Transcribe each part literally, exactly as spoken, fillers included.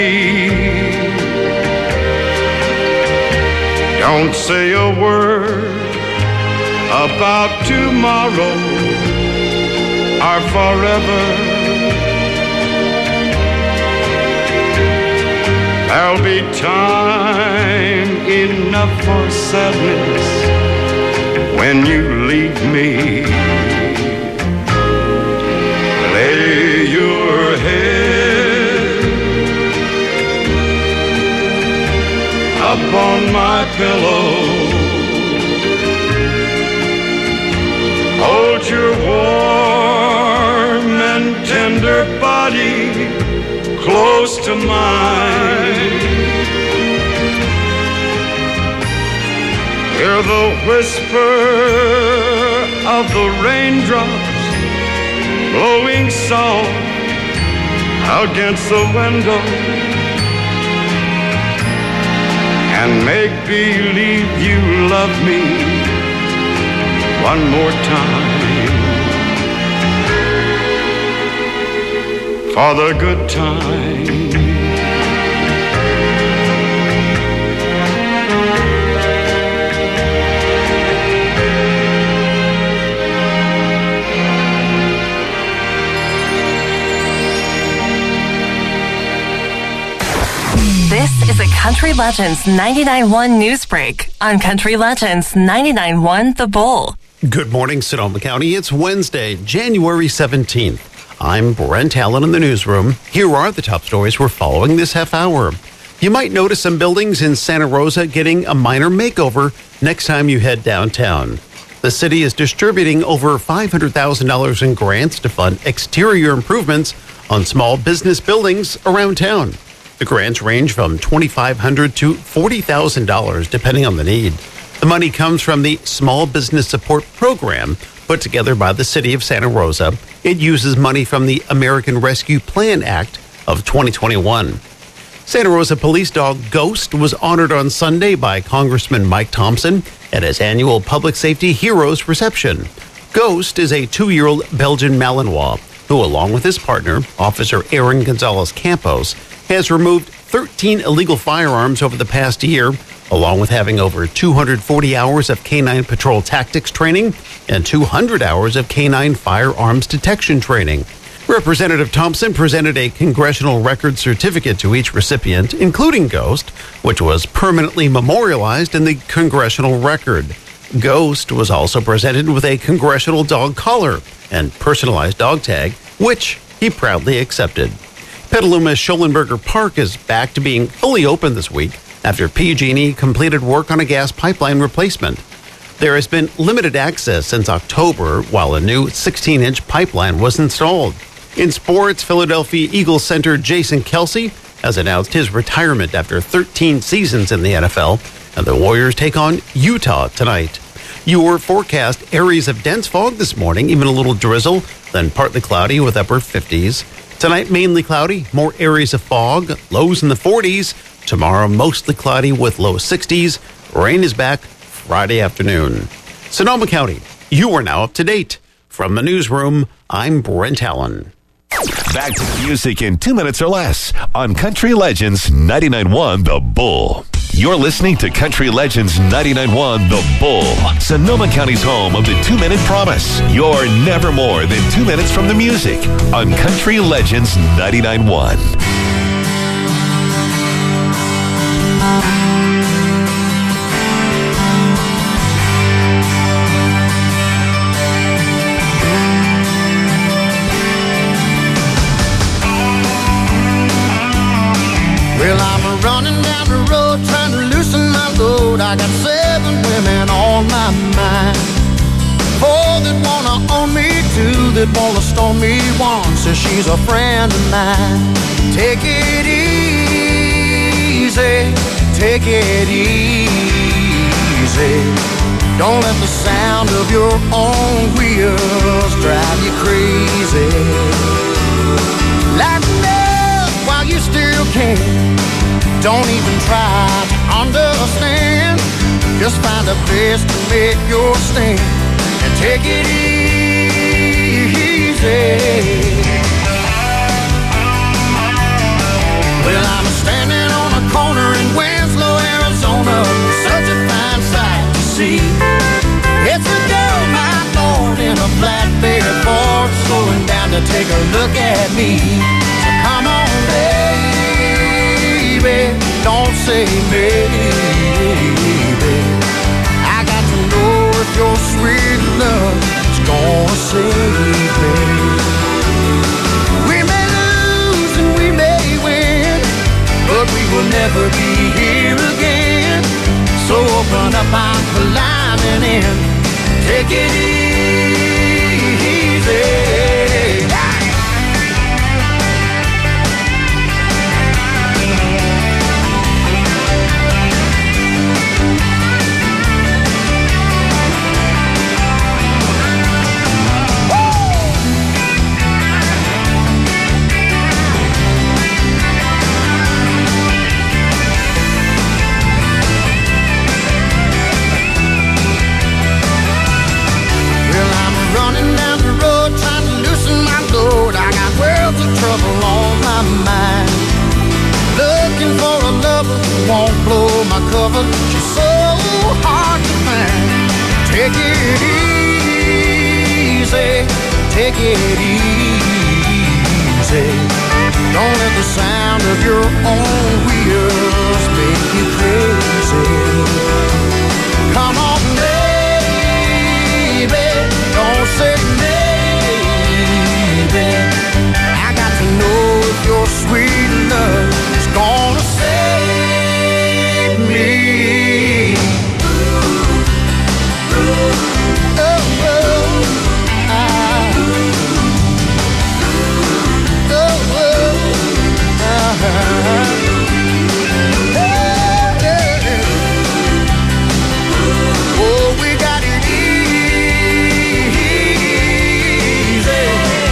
Don't say a word about tomorrow or forever. There'll be time enough for sadness when you leave me. Lay your head upon my pillow. Hold your warm and tender body close to mine. Hear the whisper of the raindrops blowing soft against the window, and make believe you love me one more time for the good time. This is a Country Legends ninety-nine point one news break on Country Legends ninety-nine point one The Bull. Good morning, Sonoma County. It's Wednesday, January seventeenth. I'm Brent Allen in the newsroom. Here are the top stories we're following this half hour. You might notice some buildings in Santa Rosa getting a minor makeover next time you head downtown. The city is distributing over five hundred thousand dollars in grants to fund exterior improvements on small business buildings around town. The grants range from twenty-five hundred dollars to forty thousand dollars, depending on the need. The money comes from the Small Business Support Program put together by the city of Santa Rosa. It uses money from the American Rescue Plan Act of twenty twenty-one. Santa Rosa police dog Ghost was honored on Sunday by Congressman Mike Thompson at his annual Public Safety Heroes reception. Ghost is a two-year-old Belgian Malinois who, along with his partner, Officer Aaron Gonzalez Campos, has removed thirteen illegal firearms over the past year, along with having over two hundred forty hours of canine patrol tactics training and two hundred hours of canine firearms detection training. Representative Thompson presented a congressional record certificate to each recipient, including Ghost, which was permanently memorialized in the congressional record. Ghost was also presented with a congressional dog collar and personalized dog tag, which he proudly accepted. Petaluma Schollenberger Park is back to being fully open this week after P G and E completed work on a gas pipeline replacement. There has been limited access since October while a new sixteen-inch pipeline was installed. In sports, Philadelphia Eagles center Jason Kelce has announced his retirement after thirteen seasons in the N F L, and the Warriors take on Utah tonight. Your forecast: areas of dense fog this morning, even a little drizzle, then partly cloudy with upper fifties. Tonight, mainly cloudy, more areas of fog, lows in the forties. Tomorrow, mostly cloudy with low sixties. Rain is back Friday afternoon. Sonoma County, you are now up to date. From the newsroom, I'm Brent Allen. Back to the music in two minutes or less on Country Legends ninety-nine point one The Bull. You're listening to Country Legends ninety-nine point one The Bull, Sonoma County's home of the two-minute promise. You're never more than two minutes from the music on Country Legends ninety-nine point one. Well, I'm running down the road trying to loosen my load. I got seven women on my mind. Four that wanna own me, two that wanna storm me. One says she's a friend of mine. Take it easy, take it easy. Don't let the sound of your own wheels drive you crazy. Lighten up while you still can. Don't even try to understand. Just find a place to make your stand and take it easy. Well, I'm a take a look at me. So come on, baby, don't say maybe. I got to know if your sweet love is gonna save me. We may lose and we may win, but we will never be here again. So open up our climbing in, take it easy. Trouble on my mind, looking for a lover who won't blow my cover. She's so hard to find. Take it easy, take it easy. Don't let the sound of your own wheels make you crazy. Come on, baby, don't say maybe. Know if your sweet love is gonna save me. Oh, oh, I, oh, oh, uh-huh. Hey, hey. Oh, we got it easy.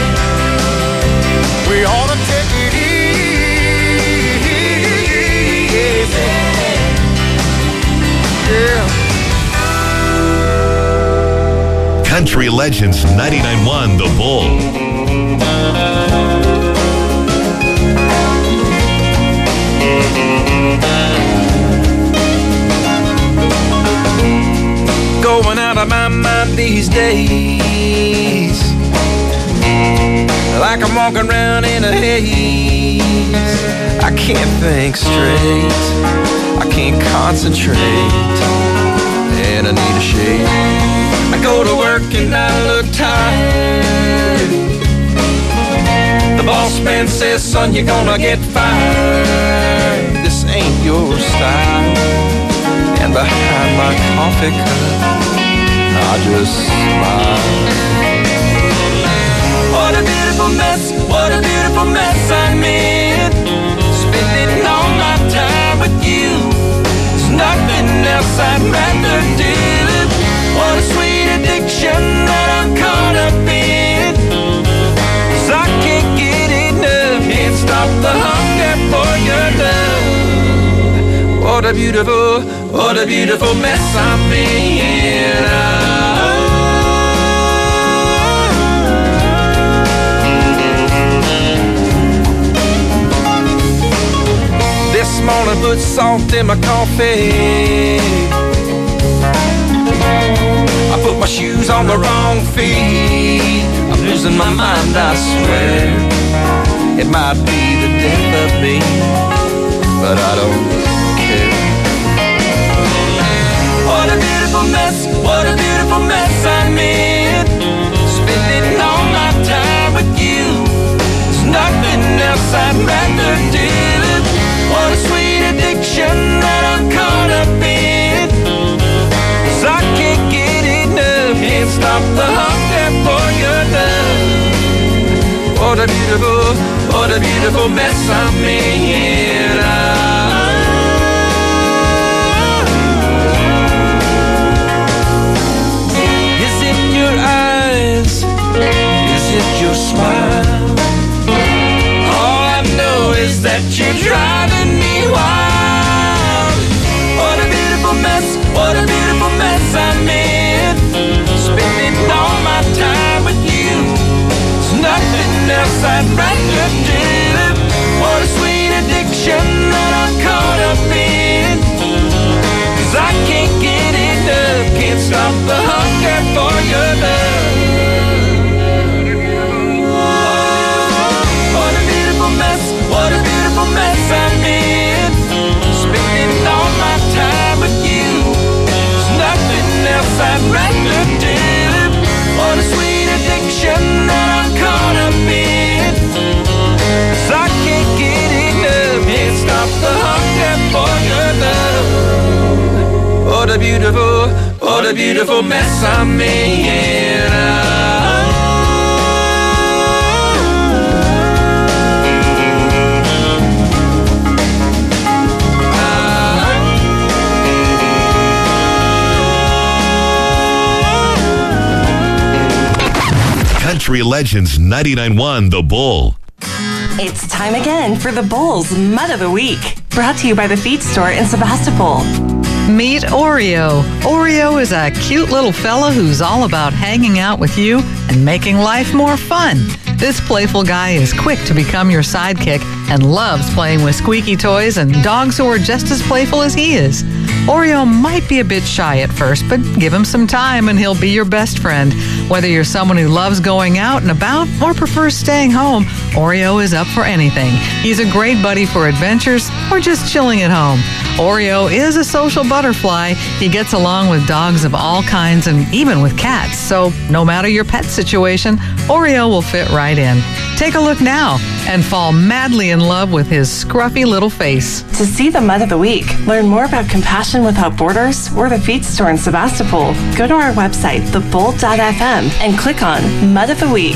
We ought to take it easy. Yeah. Country Legends ninety-nine point one The Bull. Going out of my mind these days, like I'm walking around in a haze. I can't think straight, I can't concentrate, and I need a shake. I go to work and I look tired. The boss man says, son, you're gonna get fired. This ain't your style. And behind my coffee cup, I just smile. What a beautiful mess, what a beautiful mess I'm in. Spending all my time with you, there's nothing else I'd rather do. What a sweet addiction that I'm caught up in, 'cause I can't get enough, can't stop the hunger for your love. What a beautiful, what a beautiful mess I'm in. This morning put salt in my coffee, I put my shoes on the wrong feet. I'm losing my mind, I swear. It might be the death of me, but I don't care. What a beautiful mess, what a beautiful mess I'm in. Spending all my time with you, there's nothing else I'd rather do. What a sweet addiction that I'm caught up in, 'cause I can't get enough, can't stop the hunger for your love. What a beautiful, what a beautiful mess I'm in. Is it your eyes? Is it your smile? All I know is that you're driving me wild. What a beautiful mess, what a beautiful mess I'm in. Spending all my time with you, there's nothing else I'd rather do. What a sweet addiction that I'm caught up in, 'cause I can't get enough, can't stop the hunger for your love. What a a beautiful mess I'm making. Country Legends ninety-nine point one The Bull. It's time again for the Bull's Mud of the Week. Brought to you by the Feed Store in Sebastopol. Meet Oreo. Oreo is a cute little fella who's all about hanging out with you and making life more fun. This playful guy is quick to become your sidekick and loves playing with squeaky toys and dogs who are just as playful as he is. Oreo might be a bit shy at first, but give him some time and he'll be your best friend. Whether you're someone who loves going out and about or prefers staying home, Oreo is up for anything. He's a great buddy for adventures or just chilling at home. Oreo is a social butterfly. He gets along with dogs of all kinds and even with cats. So no matter your pet situation, Oreo will fit right in. Take a look now and fall madly in love with his scruffy little face. To see the Mud of the Week, learn more about Compassion Without Borders or the Feed Store in Sebastopol, go to our website, the bull dot f m, and click on Mud of the Week.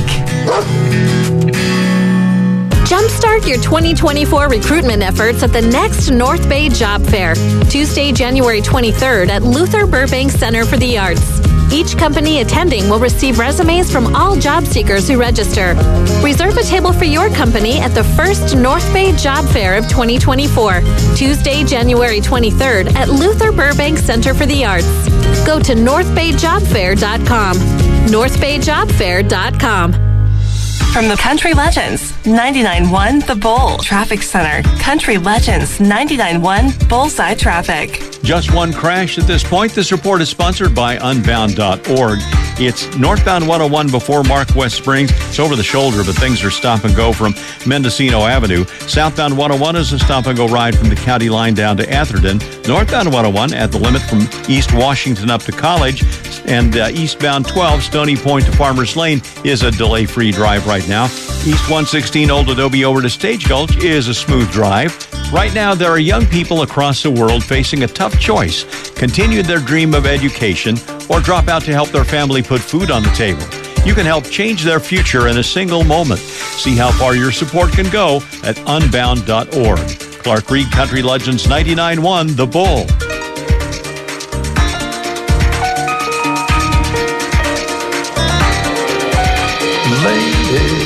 Jumpstart your twenty twenty-four recruitment efforts at the next North Bay Job Fair, Tuesday, January twenty-third at Luther Burbank Center for the Arts. Each company attending will receive resumes from all job seekers who register. Reserve a table for your company at the first North Bay Job Fair of twenty twenty-four, Tuesday, January twenty-third at Luther Burbank Center for the Arts. Go to north bay job fair dot com. north bay job fair dot com. From the Country Legends ninety-nine point one The Bull Traffic Center. Country Legends ninety-nine point one Bullseye Traffic. Just one crash at this point. This report is sponsored by unbound dot org. It's northbound one oh one before Mark West Springs. It's over the shoulder, but things are stop and go from Mendocino Avenue. Southbound one oh one is a stop and go ride from the county line down to Atherton. Northbound one oh one at the limit from East Washington up to College. And uh, eastbound twelve, Stony Point to Farmers Lane, is a delay-free drive right now. East one sixteen, Old Adobe over to Stage Gulch is a smooth drive. Right now, there are young people across the world facing a tough choice: continue their dream of education or drop out to help their family put food on the table. You can help change their future in a single moment. See how far your support can go at unbound dot org. Clark Reed, Country Legends ninety-nine point one The Bull. Lady,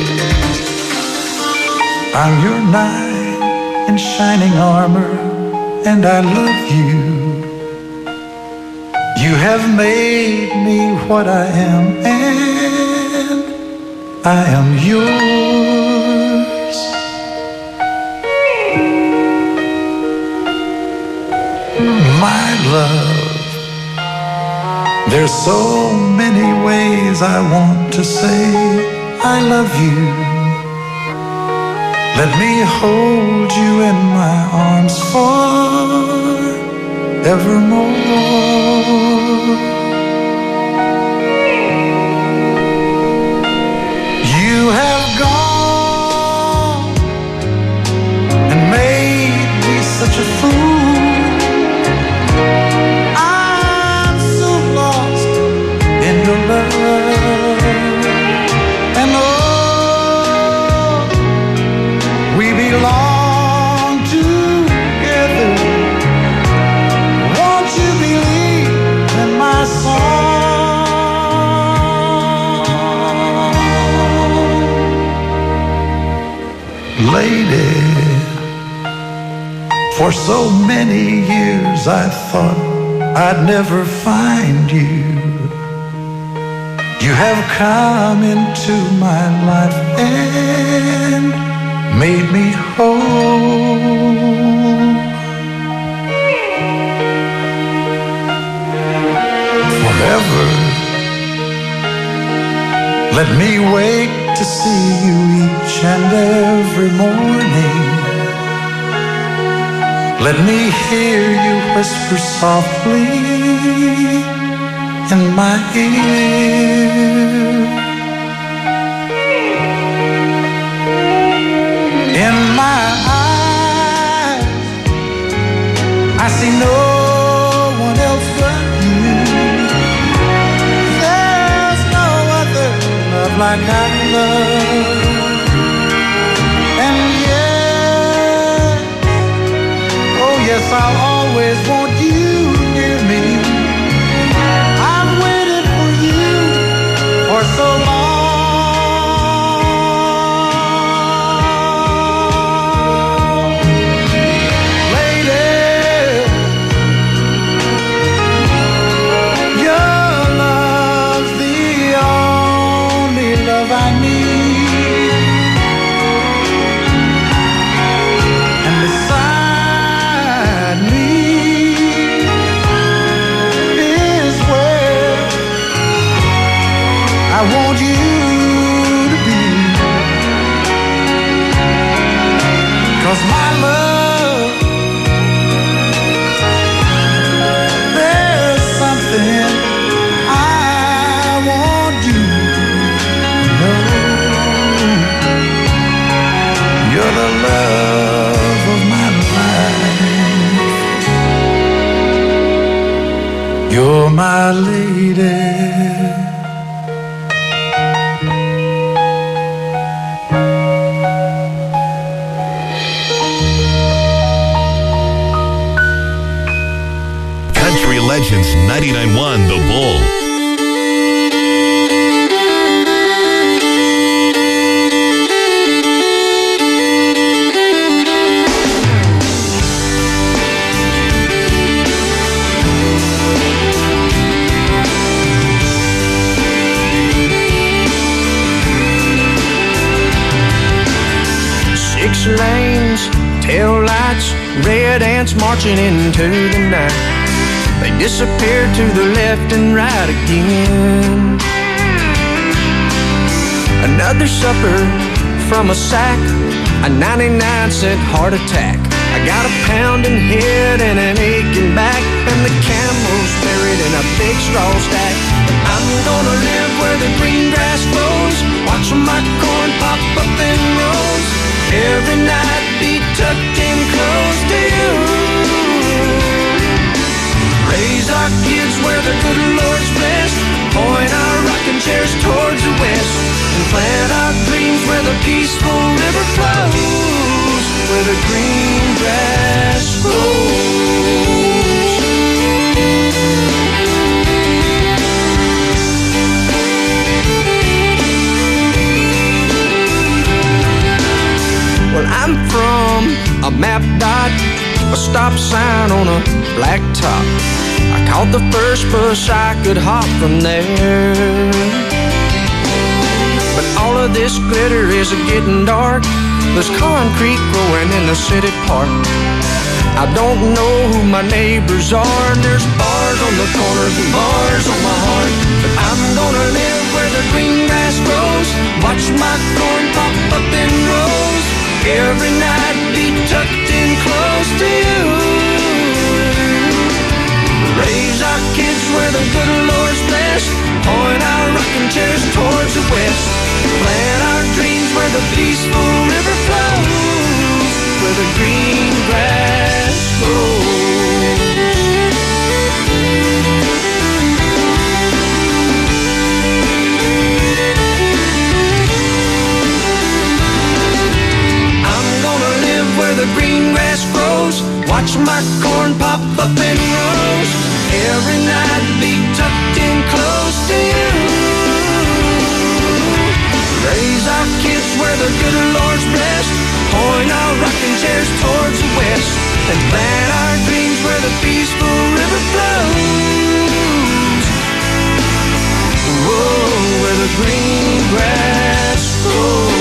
I'm your knight in shining armor, and I love you. You have made me what I am, and I am yours. My love, there's so many ways I want to say I love you. Let me hold you in my arms forevermore. You have gone and made me such a fool. I'm so lost in your love. Belong together. Won't you believe in my song? Lady, for so many years I thought I'd never find you. You have come into my life and made me whole. Forever, let me wake to see you each and every morning. Let me hear you whisper softly in my ear. In my eyes, I see no one else but you. kind of love. And yes, oh yes, I'll always want you near me. I've waited for you for so long. I want you to be, 'cause my love, there's something I want you to know. You're the love of my life. You're my lady. Legends ninety-nine point one The Bull. Six lanes, tail lights, red ants marching into the night. They disappear to the left and right again. Another supper from a sack, a ninety-nine cent heart attack. I got a pounding head and an aching back, and the camel's buried in a big straw stack. I'm gonna live where the green grass grows, watch my corn pop up in rows. Every night be tucked in close to you. Raise our kids where the good Lord's blessed, point our rocking chairs towards the west, and plant our dreams where the peaceful river flows, where the green grass grows. Well, I'm from a map dot, a stop sign on a black top. I caught the first bus I could hop from there. But all of this glitter is getting dark. There's concrete growing in the city park. I don't know who my neighbors are, and there's bars on the corners and bars on my heart. But I'm gonna live where the green grass grows, watch my corn pop up in rows. Every night be tucked in close to you. Raise our kids where the good Lord's blessed, point our rocking chairs towards the west, plant our dreams where the peaceful river flows, where the green grass grows. I'm gonna live where the green grass grows, watch my corn pop up in rows. Every night be tucked in close to you. Raise our kids where the good Lord's blessed, point our rocking chairs towards the west, and plant our dreams where the peaceful river flows. Whoa, where the green grass grows.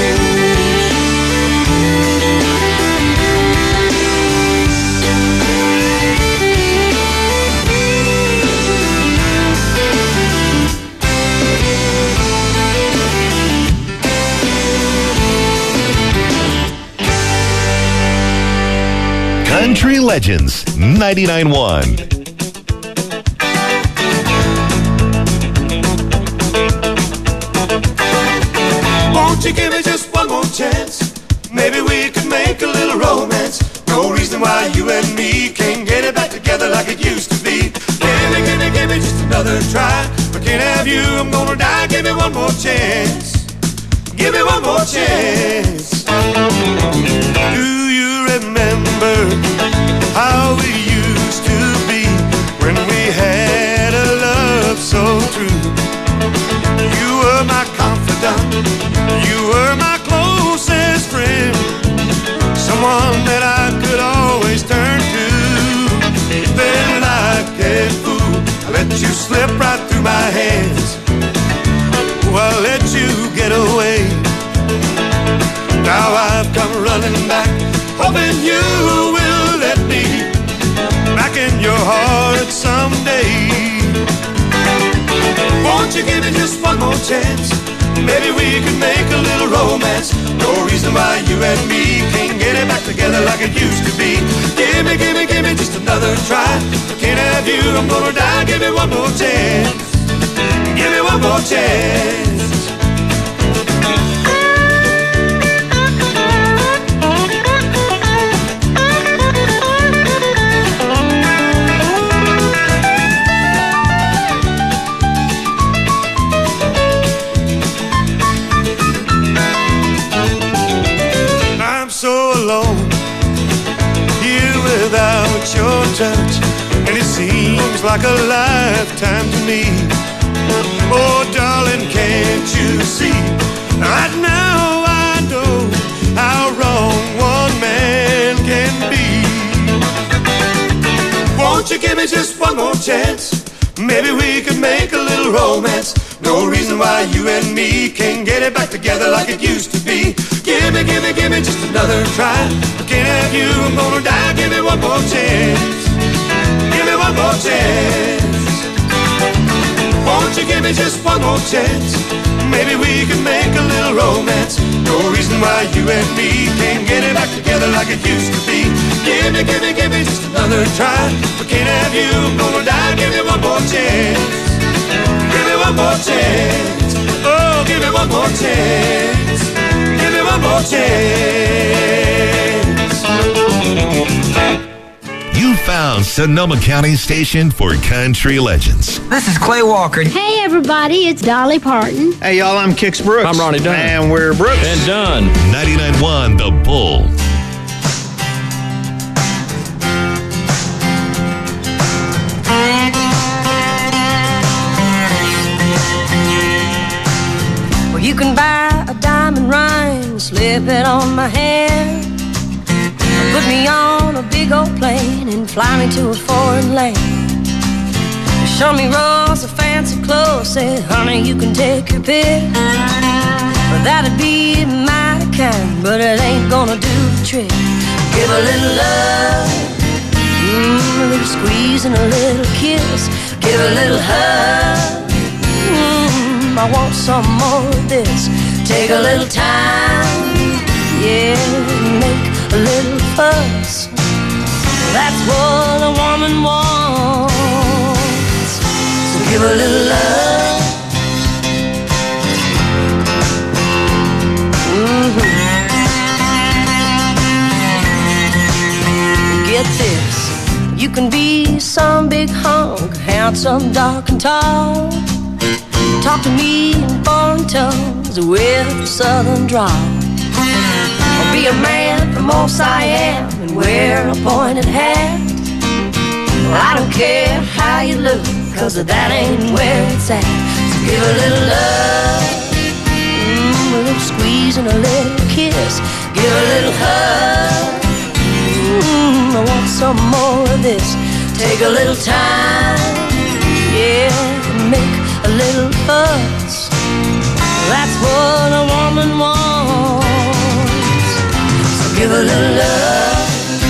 Country Legends ninety-nine point one. Won't you give me just one more chance? Maybe we could make a little romance. No reason why you and me can't get it back together like it used to be. Give me, give me, give me just another try. I can't have you, I'm gonna die. Give me one one more chance. Give me one more chance. Do you remember how we used to be when we had a love so true? You were my confidant, you were my closest friend, someone that I could always turn to. Then like a fool, I let you slip right through my hands. Oh, I let you get away. Now I've come running back, hoping you will let me back in your heart someday. Won't you give me just one more chance? Maybe we could make a little romance. No reason why you and me can't get it back together like it used to be. Give me, give me, give me just another try. I can't have you, I'm gonna die. Give me one more chance. Give me one more chance. Without your touch, and it seems like a lifetime to me. Oh, darling, can't you see? Right now I know how wrong one man can be. Won't you give me just one more chance? Maybe we could make a little romance. No reason why you and me can't get it back together like it used to be. Give me, give me, give me just another try. I can't have you, I'm gonna die. Give me one more chance. Give me one more chance. Won't you give me just one more chance? Maybe we can make a little romance. No reason why you and me can't get it back together like it used to be. Give me, give me, give me just another try. I can't have you, I'm gonna die. Give me one more chance. Give me one more chance. Oh, give me one more chance. Give me one more chance. You found Sonoma County's station for country legends. This is Clay Walker. Hey, everybody, it's Dolly Parton. Hey, y'all, I'm Kix Brooks. I'm Ronnie Dunn. And we're Brooks. And Dunn. ninety-nine point one The Bull. Well, you can buy a diamond ring, slip it on my hand, put me on a big old plane and fly me to a foreign land. Show me rolls of fancy clothes, say, honey, you can take your pick. Well, that'd be my kind, but it ain't gonna do the trick. Give a little love, mm, a little squeeze and a little kiss. Give a little hug, mm, I want some more of this. Take a little time, yeah, make a little fuss. That's what a woman wants. So give a little love. Mm-hmm. Get this, you can be some big hunk, handsome, dark and tall. Talk to me in foreign tongues with a southern drawl. Or be a man from old Siam and wear a pointed hat. Well, I don't care how you look, cause that ain't where it's at. So give a little love, mm, a little squeeze and a little kiss. Give a little hug, mm, I want some more of this. Take a little time, yeah, make a little fuss. That's what a woman wants. So give a little love.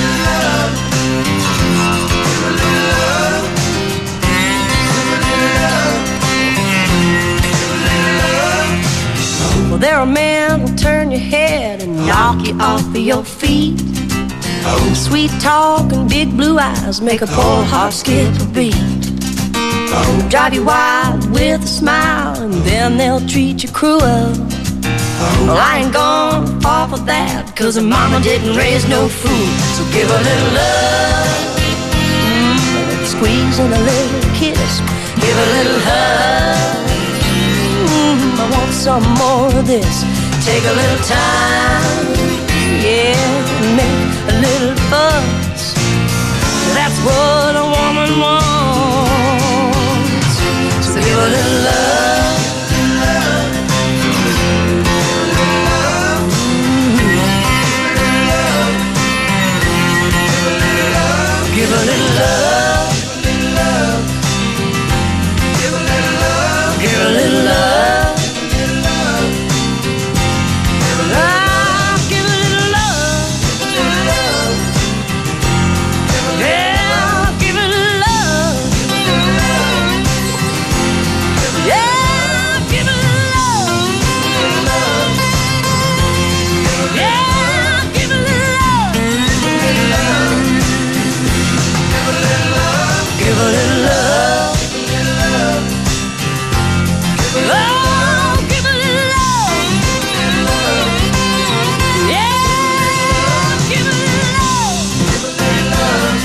Well, there are men who'll turn your head and knock you off of your feet. Sweet talk and big blue eyes make a poor heart skip a beat. Drive you wild with a smile and then they'll treat you cruel. Well, I ain't gonna fall for that, cause her mama didn't raise no fool. So give a little love, mm, a little squeeze and a little kiss. Give a little hug, mm, I some more of this. Take a little time, yeah, and make a little fuss. That's what a woman wants. So give a little love. Give a little love. Give a little love. Give a little love. Give a little love. Yeah, give a little love. Yeah, give a little love. Yeah, give a little love. Give a little love. Oh, give a little love. Yeah, give a little love.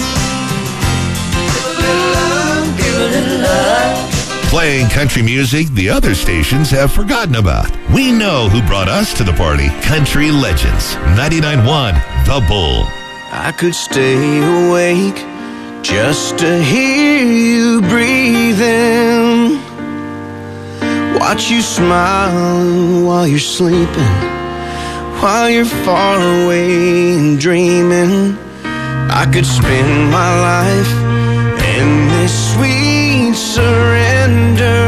Give a little love. Playing country music the other stations have forgotten about. We know who brought us to the party. Country Legends. ninety-nine point one The Bull. I could stay awake just to hear you breathing. Watch you smile while you're sleeping, while you're far away and dreaming. I could spend my life in this sweet surrender.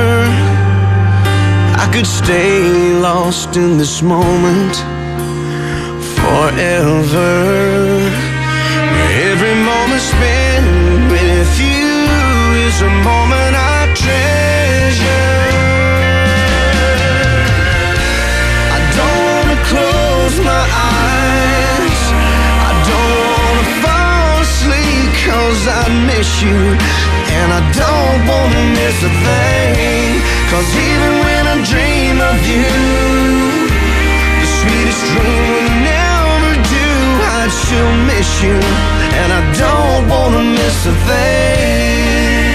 I could stay lost in this moment forever. Every moment spent with you is a moment I treasure. I don't wanna close my eyes, I don't wanna fall asleep, 'cause I miss you, and I don't wanna miss a thing. 'Cause even when I dream of you, the sweetest dream will never do. I'd still miss you, and I don't wanna miss a thing.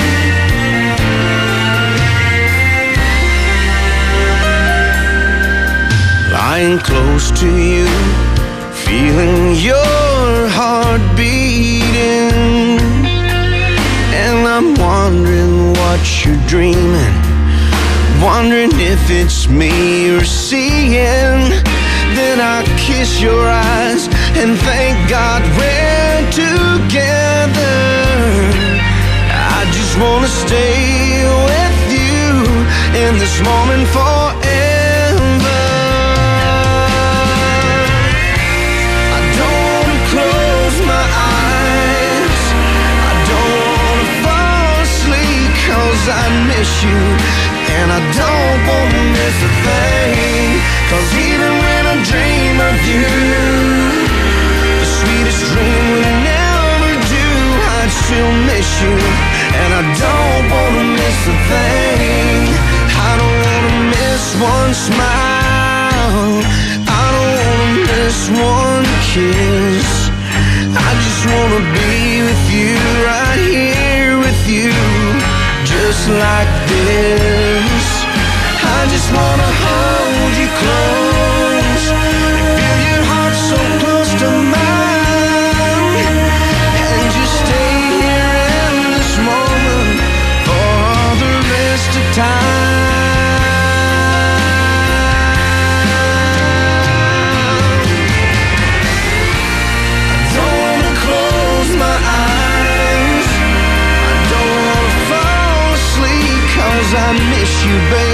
Lying close to you, feeling your heart beating, and I'm wondering what you're dreaming, wondering if it's me you're seeing. Then I kiss your eyes and thank God we're together. I just wanna stay with you in this moment forever. I don't wanna close my eyes, I don't wanna fall asleep, 'cause I miss you, and I don't wanna miss a thing. 'Cause even when I dream of you, the sweetest dream will never do. I'd still miss you, and I don't wanna miss a thing. I don't wanna miss one smile, I don't wanna miss one kiss. I just wanna be with you, right here with you, just like this. I just wanna hold you close and feel your heart so close to mine, and just stay here in this moment for all the rest of time. I don't wanna close my eyes, I don't wanna fall asleep, 'cause I miss you, baby.